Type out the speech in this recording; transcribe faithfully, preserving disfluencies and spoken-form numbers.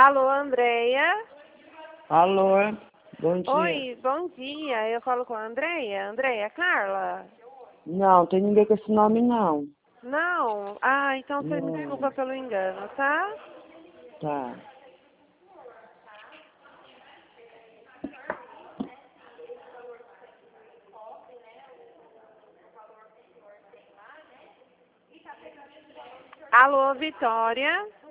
Alô, Andréia? Alô, bom dia. Oi, bom dia. Eu falo com a Andréia. Andréia, Carla? Não, tem ninguém com esse nome, não. Não? Ah, então você me Não. desculpa pelo engano, tá? Tá. Alô, Vitória?